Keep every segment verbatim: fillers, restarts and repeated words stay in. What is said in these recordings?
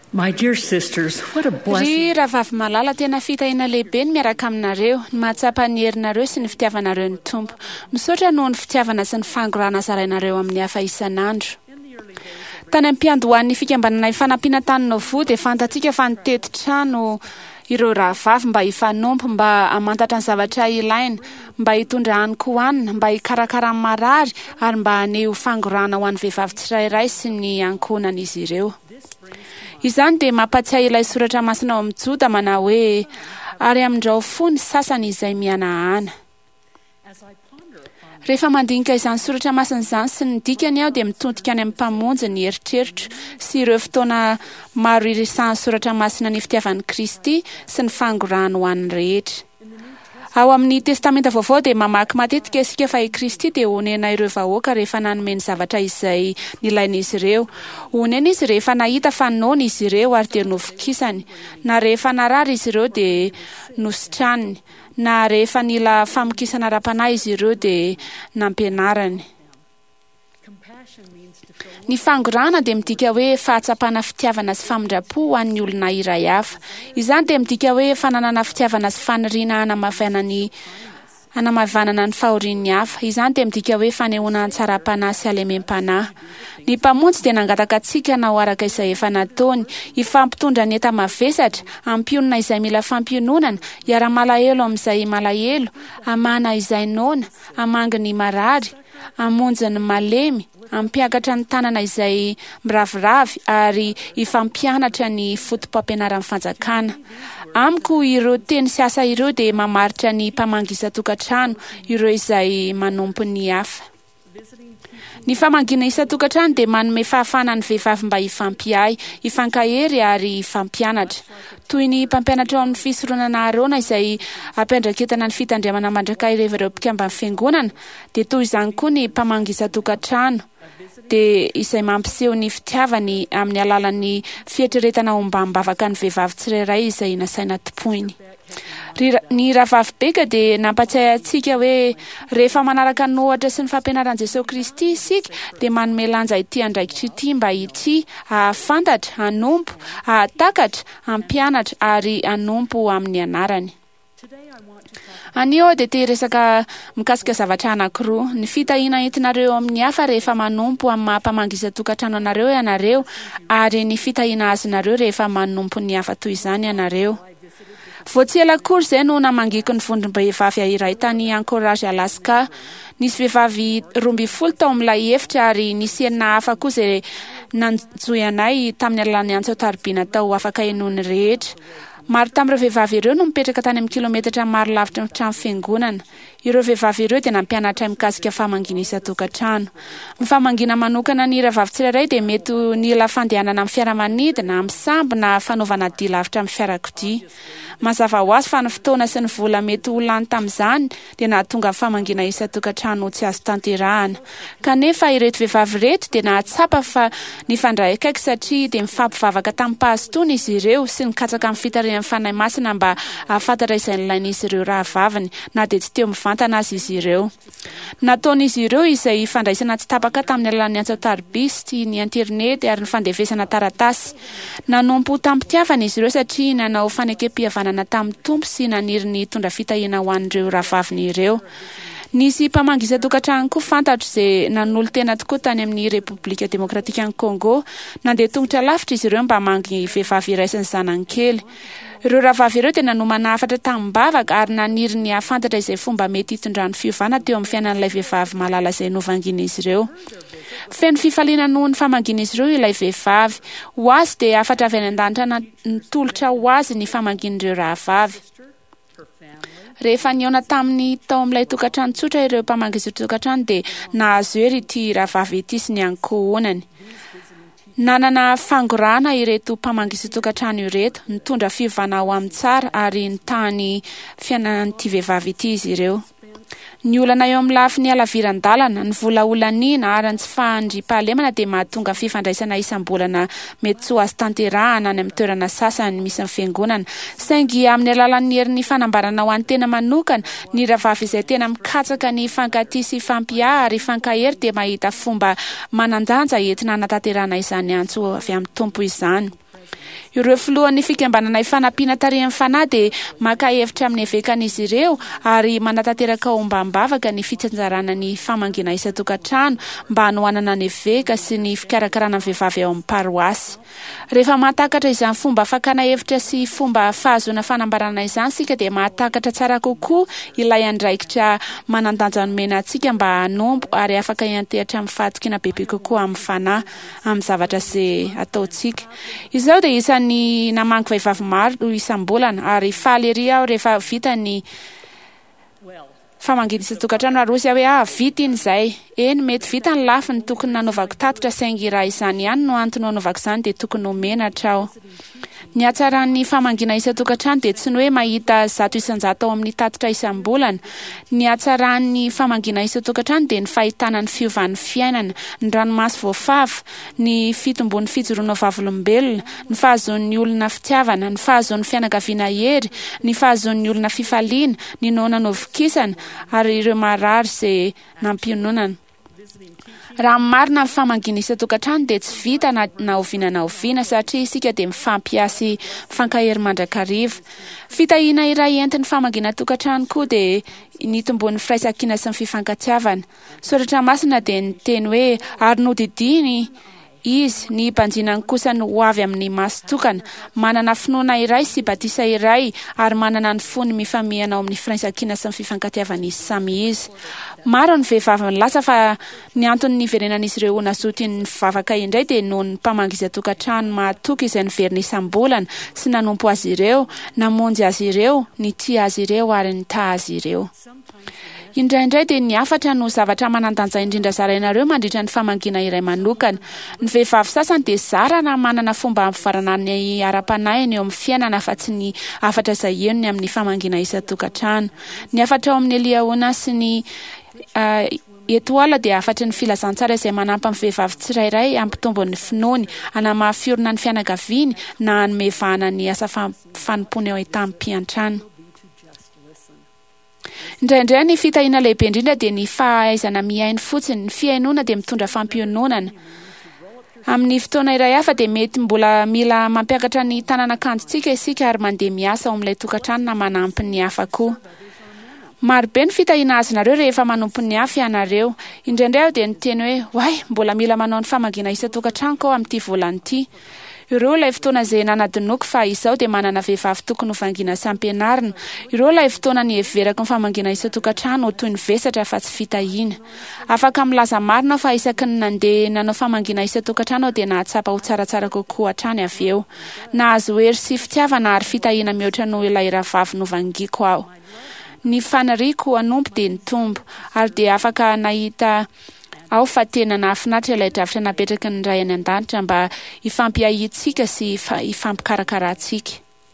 My dear sisters, what a blessing. Ry rahavavy malala tena fitahina lehibe ny miaraka aminareo, ny mahatsapa ny herinareo sy ny fitiavanareo ny Tompo. Misaotra noho ny fitiavana sy ny fangorana zarainareo amin'ny hafa isan'andro. Tany am-piandohan'ny fikambanana ifanampiana tany Novo dia fantatsika fa nitety trano ireo rahavavy mba hifanompo, mba hamantatra ny zavatra ilaina, mba hitondra haniko hohanina, mba hikarakara marary ary mba haneho fangorana ho an'ny vehivavy tsirairay sy ny ankohonan'izy ireo. Izany dia mampatsiahy ilay soratra masina ao amin'ny Joda manao hoe ary amin'izao fony sasany izay mihanahana. Rehefa mandinika izany soratra masina izany sy ny dikany aho dia mitodika any amin'ny mpamonjy ny eritreritro sy ireo fotoana maro irisan'ny soratra masina ny fitiavan'i Kristy sy ny fangorana ho an'ny rehetra. Ao amin'ny testamenta vaovao dia mamaky matetika isika fa i Kristy dia honena ireo vahoaka rehefa nanome ny zavatra izay nilain'izy ireo. Honena izy rehefa nahita fa noana izy ireo ary dia nofokisany, na rehefa narary izy ireo dia nositraniny, na rehefa nila famokisana ara-panahy izy ireo dia nampianarany. Ny fangorana dia midika hoe fahatsapana fitiavana sy famindrapo ho an'ny olona iray hafa. Izany dia midika hoe fananana fitiavana sy faniriana hanamavanany hanamavanana ny fahorian'ny hafa. Izany dia midika hoe fanehoana tsara-panahy sy halemem-panahy. Ny mpamonjy dia nangataka antsika na ho araka izay efa nataony, hifampitondra ny enta-mavesatra, hampionana izay mila fampiononana, hiara-malahelo amin'izay malahelo, hamana izay noana, hamangy ny marary, hamonjy ny malemy, hampiakatra ny tanana izay miraviravy ary hifampianatra ny fotom-pampianaran'ny fanjakana. Amiko ireo teny sy asa ireo dia mamaritra ny mpamangisa-tokantrano, ireo izay manompo ny hafa. Ny famangina isa-tokantrano dia manome fahafahana ny vehivavy mba hifampiay, hifankahery ary hifampianatra. Toy ny mpampianatra ao amin'ny fisoronana Arona izay ampendraketana ny fitandremana mandrakay ireo mpikambany fiangonana, dia toy izany koa ny mpamangisa-tokantrano dia izay mampiseho ny fitiavany amin'ny alalan'ny fietreretana ho mba mibavaka ny vehivavy tsirairay izay nasaina topoiny. Ny rahavavy beka dia nampatsiahy antsika hoe rehefa manaraka ny ohatra sy ny fampianaran'i Jesosy Kristy isika dia manome lanja ity andraikitra ity mba ity hahafantatra, hanompo, hahatakatra, hampianatra ary hanompo amin'ny anarany. Anio dia te resaka mikasika zavatra anankiroa, ny fitahiana entinareo amin'ny hafa rehefa manompo amin'ny mampamangisa-tokantrano anareo ianareo ary ny fitahiana azonareo rehefa manompo ny hafa toy izany ianareo. Voatsela kory izay no namangiky ny vondrom-behivavy iray tany Anchorage, Alaska. Nisy vehivavy roa ambin'ny folo tao amin'ilay efitra ary nisy enina hafa koa izay nanjoy anay tamin'ny alalan'ny antso-taribina tao afaka henoany rehetra. Maro tamin'ireo vehivavy ireo no mipetraka tany amin'ny kilometatra maro lavitra ny trano fiangonana. Ireo vehivavy ireo dia nampianatra mikasika famangina isa-tokantrano. Ny famangina manokana ny rahavavy tsirairay dia mety nila fandehanana amin'ny fiaramanidina, amin'ny sambo na fanaovana dia lavitra amin'ny fiarakodia. Mazava ho azy fa ny fotoana sy ny vola mety ho lany tamin'izany dia nahatonga ny famangina isa-tokantrano tsy azo tanterahana. Kanefa ireto vehivavy reto dia nahatsapa fa ny fandray akaiky satria dia mifampivavaka tamin'ny pahazotony izy ireo sy nikatsaka amin'ny fitarian'ny fanahy masina mba ahafantatra izay nilain'izy ireo rahavaviny na dia tsy teo mivantana azy izy ireo. Nataon'izy ireo izay fandraisana tsy tapaka tamin'ny alalan'ny antso-taribisy, ny internet ary ny fandevesana taratasy. Nanompo tampitiavana izy ireo satria nanao fanekem-pihavanana tamin'ny Tompo sy naniry ny tondra fitahiana ho an'ireo rahavaviny ireo. Nisy mpamangisa-tokantrano koa fantatro izay nanolo tena tokoa tany amin'ny Repoblika Demokratikan'ny Congo. Nandeha tongotra lavitra izy ireo mba hamangy vehivavy iray sy ny zanany kely. Ireo rahavavy ireo dia nanomana hafatra tamin-bavaka ary naniry ny ahafantatra izay fomba mety hitondrany fiovana teo amin'ny fiainan'ilay vehivavy malala izay novangina izy ireo. Feno fifaliana noho ny famangina izy ireo ilay vehivavy. Ho azy dia afatra avy any an-danitra nitolotra ho azy ny famangin'ireo rahavavy. Rehefa niona tamin'ny tao amin'ilay tokantrano tsotra ireo mpamangisa-tokantrano dia nahazo hery ity rahavavy ity sy ny ankohonany. Nanana fangorana ireto mpamangisa-tokantrano ireto, nitondra fiovana ho amin'ny tsara ary nitany fiainan'ity vehivavy ity izy ireo. Ny olana eo amin'ny lafiny halaviran-dalana, ny vola olaniana ary ny tsy fandriam-pahalemana dia mahatonga fifandraisana isam-bolana mety tsy ho azo tanterahana any amin'ny toerana sasany misy ny fiangonana. Saingy amin'ny alalan'ny herin'ny fanambarana ho an'ny tena manokana, ny rahavavy izay tena mikatsaka ny fankatia sy fampiaha ary fankahery dia mahita fomba manandanja entina hanatanterahana izany antso avy amin'ny Tompo izany. Ireo filohan'ny fikambanana ifanampiana tarehan'ny fanahy dia maka hevitra amin'ny avekan'izy ireo ary manatanteraka ombam-bavaka ny fitsanjarana ny famangina isan-tokantrano mba hanohanana ny eveka sy ny fikarakarana ny vehivavy ao amin'ny paroasy. Rehefa mahatakatra izany fomba fakana hevitra sy fomba fahazoana fanambarana izany sika dia mahatakatra tsara kokoa ilay andraikitra manandanja nomena antsika mba hanombo ary afaka iantehatra amin'ny fahatokiana bebe kokoa amin'ny fanahy amin'ny zavatra izay ataontsika. Izao dia isan'ny namangy vehivavy maro isam-bolana ary faly ery aho rehefa vita ny famangina isan-tokantrano ary ozy aho hoe ah vita iny izay. Eny mety vita ny lafiny tokony nanaovako tatitra saingy raha izany ihany no antony anaovako izany dia tokony homenatra aho. Ny hatsaran'ny famangina isan-tokantrano dia tsy ny hoe mahita zato isan-jato ao amin'ny tatitra isam-bolana. Ny hatsaran'ny famangina isan-tokantrano dia ny fahitana ny fiovan'ny fiainana, ny ranomasy voafava, ny fitombon'ny fijoroana vavolombelona, ny fahazoan'ny olona fitiavana, ny fahazoan'ny fianakaviana hery, ny fahazoan'ny olona fifaliana, ny noana novikisana ary ireo marary izay nampiononana. Raha marina ny famangina isan-tokantrano dia tsy vita na, na oviana na oviana satria isika dia mifampiasy mifankahery mandrakariva. Fitahiana iray entin'ny famangina tokantrano koa dia ny tombon'ny firaisan-kina sy ny fifankatiavana. Soratra masina dia ny teny hoe ary nodidiny izy ny banjinany kosa no ho avy amin'ny maso tokana, manana finoana iray sy batisa iray ary manana ny fony mifamihana ao amin'ny firaisan-kina sy ny fifankatiavana izy samy izy. Maro ny vehivavy ny lasa fa ny antony niverenan'izy ireo nazoty ny vavaka indray dia noho ny mpamangy isan-tokantrano mahatoky izay niverina isam-bolana sy nanompo azy ireo, namonjy azy ireo, ny tia azy ireo ary ny ta azy ireo. Indraindray dia ny afatra no zavatra manandanja indrindra zarainareo mandritra ny famangina iray manokana. Ny vehivavy sasany dia zara na manana fomba ampivarana ny ara-panahiny eo amin'ny fiainana fa tsy ny afatra izay enony amin'ny famangina isan-tokantrano. Ny afatra ao amin'ny liahona sy ny uh, etoala dia afatra ny filazantsara izay manampy amin'ny vehivavy tsirairay ampitombo ny finoany, hanamafiorina ny fianakaviany na hanomevahana ny asa fanompony ao an-tampiantrano. Indraindray ny fitahiana lehibe indrindra dia ny fahaizana miainy fotsiny. Ny fiainona dia mitondra fampiononana. Amin'ny fotoana iray hafa dia mety mbola mila mampiakatra ny tananakanjontsika isika ary mandeha miasa ao amin'ilay tokantrano na manampy ny hafa koa. Marobe ny fitahiana azonareo rehefa manompo ny hafa ianareo. Indraindray aho dia niteny hoe way mbola mila manao ny famangina isan-tokantranoko ao amin'ity volana ity. Ireo ilay fotoana izay nanadinoko fa izao dia manana vehivavy tokony ho vangina sy ampianarina. Ireo ilay fotoana ny heverako ny famangina isan-tokantrano ho toy ny vesatra fa tsy fitahiana. Afaka milaza marina fa isaky ny nandeha nanao famangina isan-tokantrano dia nahatsapa ho tsaratsara kokoa hatrany avy eo. Nahazo hery sy fitiavana ary fitahiana mihoatra noho ilay ravavy novangiako aho. Ny faniriako hanompo dia nitombo ary dia afaka nahita ao fa tena nahafinaritra ilay dravitra napetraky ny ray any an-danitra mba hifampiahitsika sy hifampikarakaratsika.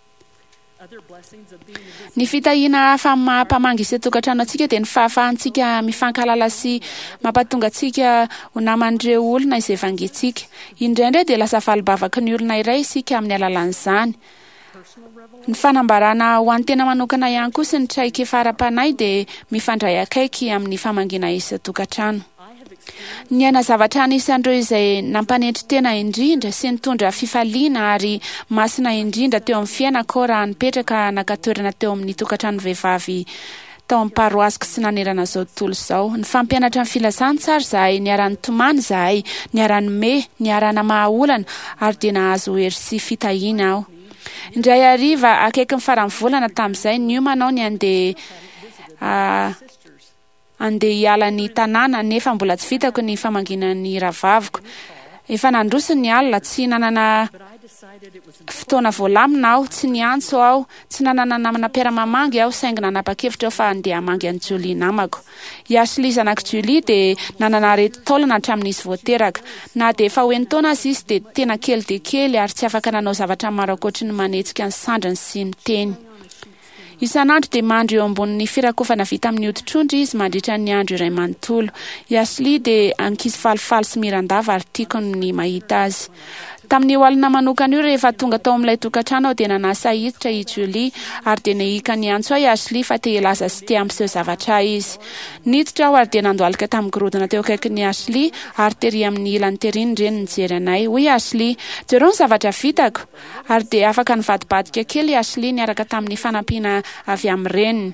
Ny fitahiana hafa mampamangy isan-tokantrano antsika dia ny fahafahantsika mifankalala sy mampatonga antsika ho naman'ireo olona izay vangintsika. Indraindray dia lasa valibavaky ny olona iray isika amin'ny alalan'izany. Ny fanambarana ho an'ny tena manokana ihany koa sy ny traika fara-panay dia mifandray akaiky amin'ny famangina isan-tokantrano. Ny aina zavatra anisan'ireo izay nampanetry tena indrindra sy nitondra fifaliana ary masina indrindra teo amin'ny fiainako raha nipetraka nakatoerana teo amin'ny tokantrano vehivavy tao amin'ny paroasiko sy nanerana izao tontolo izao. Ny fampianatra ny filazantsara izahay, niara-ny tomany izahay, niara-ny me, niara-na mahaolana ary dia nahazo hery sy fitahiana aho. Indray hariva akaiky ny faran'ny volana tamin'izay niomanao ny andeha uh, andeha hiala ny tanàna nefa mbola tsy vitako ny famangina ny ravaviko. Efa nandroso ny alina, tsy nanana fotoana voalamina aho, tsy niantso aho, tsy nanana namana mpiara-mamangy aho saingy nanapa-kevitra aho fa andeha hamangy an'i Julie namako. Iasy zanako Julie dia nanana arety taolana hatramin'izy voateraka. Na dia efa hoen'ny taona azy izy dia tena kely dia kely ary tsy afaka nanao zavatra maro ankoatry ny manetsika ny sandriny sy ny teny. Isan'andro dia mandro eo ambonin'ny firakofana vita amin'ny hodi-trondro izy mandritra ny andro iray manontolo. Iasy dia ankizy falifaly sy mirandava ary tiako ny mahita azy. Tamin'io alina manokana io rehefa tonga tao amin'ilay tokantrano dia nanasa hiditra i Julie ary dia nahika ny antso ahy Ashley fa te hilaza sy te ampiseho zavatra izy. Niditra aho ary dia nandohalika tamin'ny gorodona teo akaikin'ny Ashley ary tery amin'ny ilany teriny reny nijery anay. Hoy Ashley, jereo ny zavatra vitako ary dia afaka nivadibadika kely Ashley niaraka tamin'ny fanampiana avy amin'ny reniny.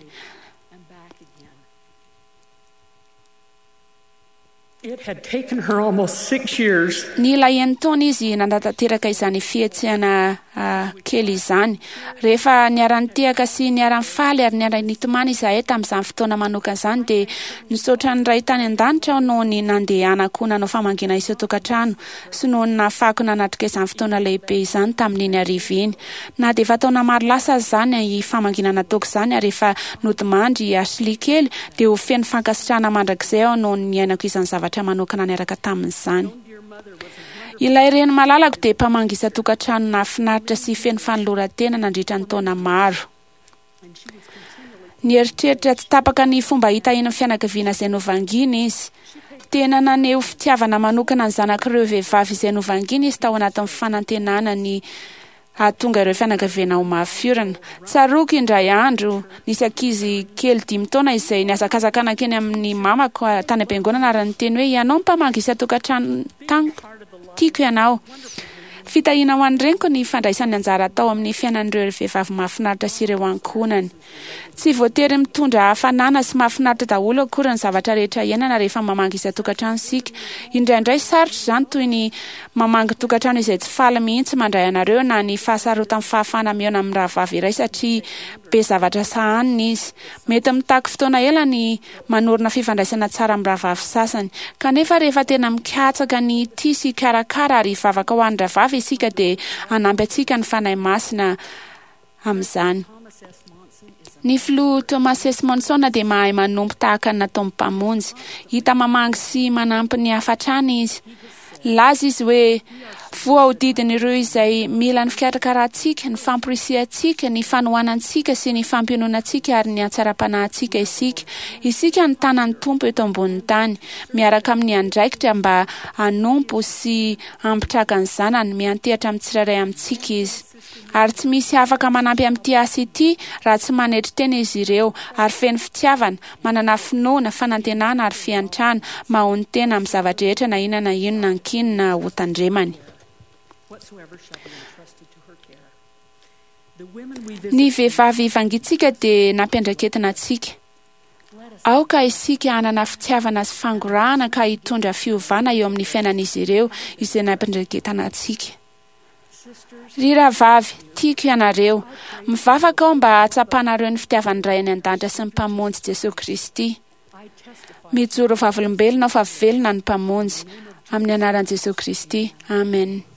It had taken her almost six years. Nila enina taona izy nandatanteraka izany fihetsehana uh, kely izany. Rehefa niara-nitehaka sy niara-nifaly ary niara-nitomany izahay tamin'izany fotoana manokana izany dia nisaotra ny ray tany an-danitra aho noho ny nandehanako nanao famangina iso tokantrano sy noho ny nahafahako nanatrika izany fotoana lehibe izany tamin'iny ariva iny. Na dia efa taona maro lasa izany i famangina nataoko izany ary rehefa nodimandry Ashley kely dia ho feno fankasitrahana mandrakizay aho noho ny niainako izany zavatra manokana niaraka tamin'izany. Ilay reny malalako dia mpamangisa tokantrano nahafinaritra sy feno fanoloran-tena nandritra ny taona maro. Nieritreritra tsy tapaka ny fomba hita eny amin'ny fianakaviana izay novangina izy. Tena naneho fitiavana manokana ny zanak'ireo vehivavy izay novangina izy tao anatin'ny fanantenana ny ahatonga ireo fianakaviana ho mahafiorana. Tsaroako indray andro nisy ankizy kely dimy taona izay niazakazakana keny amin'ny mamako tany am-piangonana ary niteny hoe ianao mpamangisa tokantrano taniko, tiako ianao. Fitahiana ho an'ny reniko ny fandraisany anjara atao amin'ny fiainan'ireo vehivavy mahafinaritra sy ireo ankohonany. Tsy voatery mitondra hafanana sy mahafinaritra daholo akory ny zavatra rehetra iainana rehefa mamangisa tokantrano isika. Indraindray sarotra izany toy ny mamangy tokantrano izay tsy faly mihitsy mandray anareo na ny fahasarotan'ny fahafahana mihaona amin'ny rahavavy iray satria be zavatra sahaniny izy. Mety mitako fotoana ela ny manorina fifandraisana tsara amin'ny rahavavy sasany. Kanefa rehefa tena mikatsaka ny tia sy karakara ary vavaka ho an'ny rahavavy isika dia hanampy antsika ny fanahy masina amin'izany. Ny filoha Thomas S. Monson dia mahay manompo tahaka ny nataon'ny mpamonjy. Hita mamangy sy manampy ny hafatrany izy. Laza izy hoe voahodidiny ireo izay mila ny fikarakarahantsika, ny famporisiantsika, ny fanohanantsika sy ny fampiononantsika ary ny hatsara-panahintsika isika. Isika ny tanan'ny tompo eto ambonin'ny tany, miaraka amin'ny andraikitra mba hanompo sy hampitraka ny zanany, miantehatra amin'ny tsirairay amintsika izy. Ary tsy misy afaka manampy amin'ity asa ity raha tsy manetry tena izy ireo ary feno fitiavana, manana finoana, fanantenana ary fiantrana, mahony tena amin'ny zavatra rehetra na inona na inona ankinina ho tandremany. Ny vehivavy vangitsika dia nampiandraketina antsika. Aoka isika hanana fitiavana sy fangorahana ka hitondra fiovana eo amin'ny fiainan'izy ireo izay nampiandraketina antsika. Ry rahavavy, tiako ianareo, mivavaka aho mba hatsapanareo ny fitiavany ray any an-danitra sy ny mpamonjy Jesosy Kristy. Mijoro vavolombelona aho fa velona ny mpamonjy amin'ny anaran'i Jesosy Kristy. Amen.